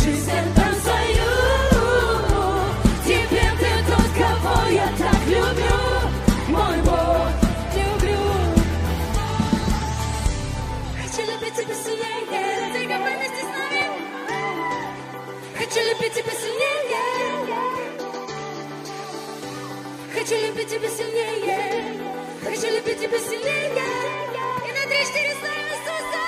жизнь отдам свою. Теперь ты тот, кого я так люблю. Мой Бог, люблю. Хочу любить тебя сильнее. Ты как вместе с нами. Хочу любить тебя сильнее. Хочу любить тебя сильнее. Хочу любить тебя сильнее. И на 3-4 славим Иисуса.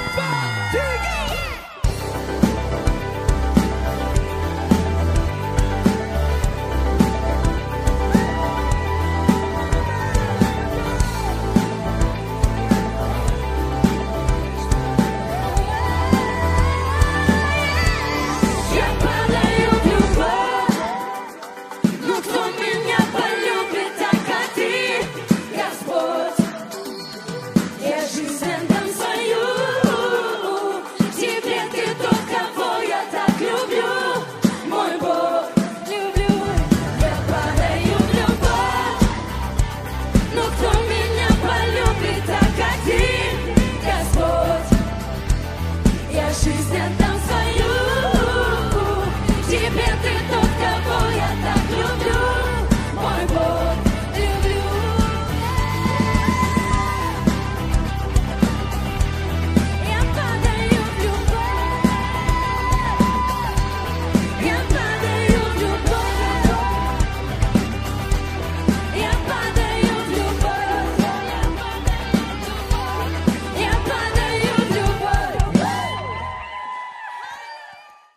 Я падаю в любовь, но кто меня полюбит так, как ты, Господь? Я жизнь отдам свою. Теперь ты тот, кого я так люблю. Мой Бог, люблю. Я падаю в любовь, но кто меня полюбит так, как ты, Господь? Я жизнь отдам